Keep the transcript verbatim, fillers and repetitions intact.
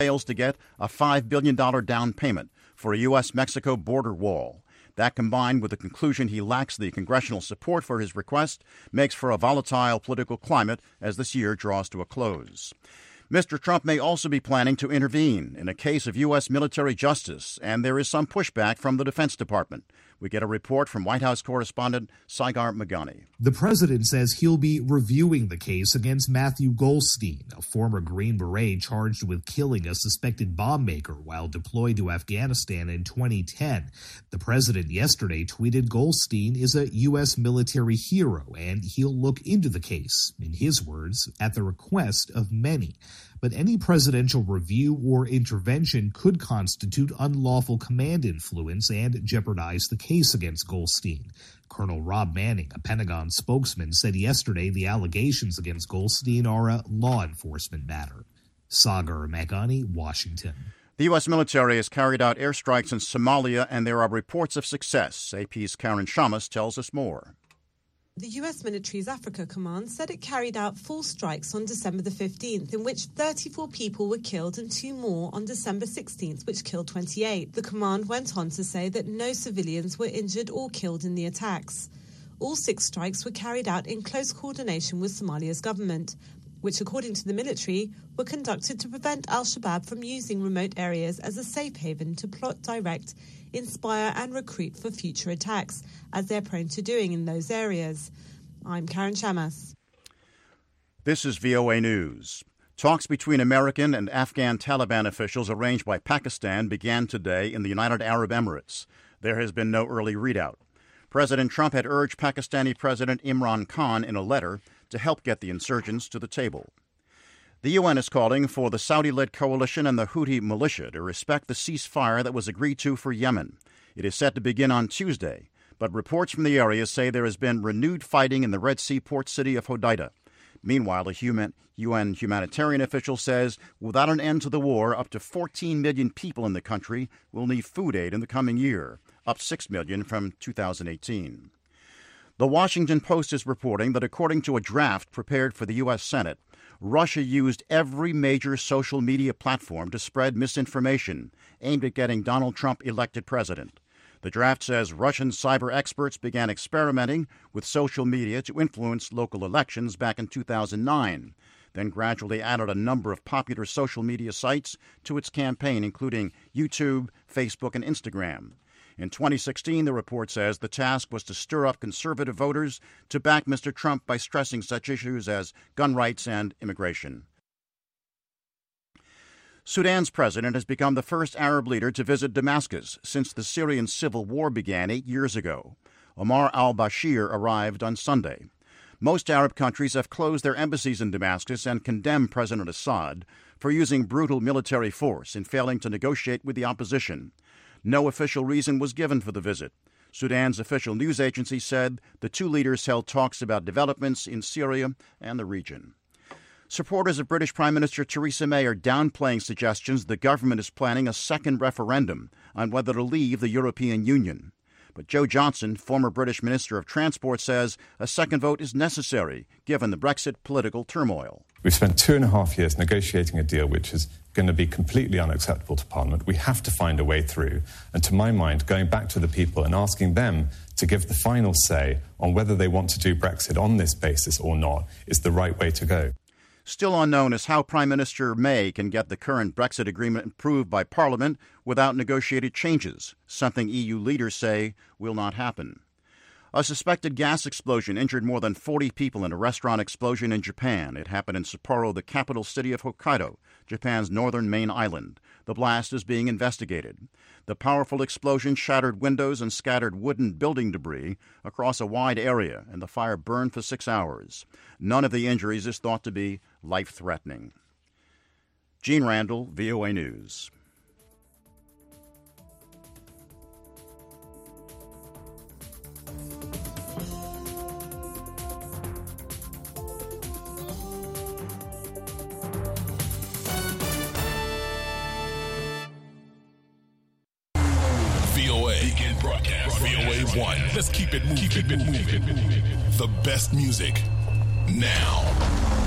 fails to get a five billion dollars down payment for a U S Mexico border wall. That, combined with the conclusion he lacks the congressional support for his request, makes for a volatile political climate as this year draws to a close. Mister Trump may also be planning to intervene in a case of U S military justice, and there is some pushback from the Defense Department. We get a report from White House correspondent Saigar Magani. The president says he'll be reviewing the case against Matthew Goldstein, a former Green Beret charged with killing a suspected bomb maker while deployed to Afghanistan in twenty ten. The president yesterday tweeted Goldstein is a U S military hero, and he'll look into the case, in his words, at the request of many. But any presidential review or intervention could constitute unlawful command influence and jeopardize the case against Goldstein. Colonel Rob Manning, a Pentagon spokesman, said yesterday the allegations against Goldstein are a law enforcement matter. Sagar Magani, Washington. The U S military has carried out airstrikes in Somalia, and there are reports of success. A P's Karen Shamas tells us more. The U S military's Africa Command said it carried out four strikes on December the fifteenth, in which thirty-four people were killed and two more on December sixteenth, which killed twenty-eight. The command went on to say that no civilians were injured or killed in the attacks. All six strikes were carried out in close coordination with Somalia's government, which, according to the military, were conducted to prevent al-Shabaab from using remote areas as a safe haven to plot, direct, inspire and recruit for future attacks, as they're prone to doing in those areas. I'm Karen Shamas. This is V O A News. Talks between American and Afghan Taliban officials arranged by Pakistan began today in the United Arab Emirates. There has been no early readout. President Trump had urged Pakistani President Imran Khan in a letter to help get the insurgents to the table. The U N is calling for the Saudi-led coalition and the Houthi militia to respect the ceasefire that was agreed to for Yemen. It is set to begin on Tuesday, but reports from the area say there has been renewed fighting in the Red Sea port city of Hodeidah. Meanwhile, a human, U N humanitarian official says without an end to the war, up to fourteen million people in the country will need food aid in the coming year, up six million from two thousand eighteen. The Washington Post is reporting that according to a draft prepared for the U S Senate, Russia used every major social media platform to spread misinformation aimed at getting Donald Trump elected president. The draft says Russian cyber experts began experimenting with social media to influence local elections back in two thousand nine, then gradually added a number of popular social media sites to its campaign, including YouTube, Facebook, and Instagram. In twenty sixteen, the report says the task was to stir up conservative voters to back Mister Trump by stressing such issues as gun rights and immigration. Sudan's president has become the first Arab leader to visit Damascus since the Syrian civil war began eight years ago. Omar al-Bashir arrived on Sunday. Most Arab countries have closed their embassies in Damascus and condemned President Assad for using brutal military force and failing to negotiate with the opposition. No official reason was given for the visit. Sudan's official news agency said the two leaders held talks about developments in Syria and the region. Supporters of British Prime Minister Theresa May are downplaying suggestions the government is planning a second referendum on whether to leave the European Union. But Joe Johnson, former British Minister of Transport, says a second vote is necessary given the Brexit political turmoil. We've spent two and a half years negotiating a deal which is going to be completely unacceptable to Parliament. We have to find a way through. And to my mind, going back to the people and asking them to give the final say on whether they want to do Brexit on this basis or not is the right way to go. Still unknown is how Prime Minister May can get the current Brexit agreement approved by Parliament without negotiated changes, something E U leaders say will not happen. A suspected gas explosion injured more than forty people in a restaurant explosion in Japan. It happened in Sapporo, the capital city of Hokkaido, Japan's northern main island. The blast is being investigated. The powerful explosion shattered windows and scattered wooden building debris across a wide area, and the fire burned for six hours. None of the injuries is thought to be life-threatening. Gene Randall, V O A News. V O A one. Let's keep it moving. Keep it moving. The best music now.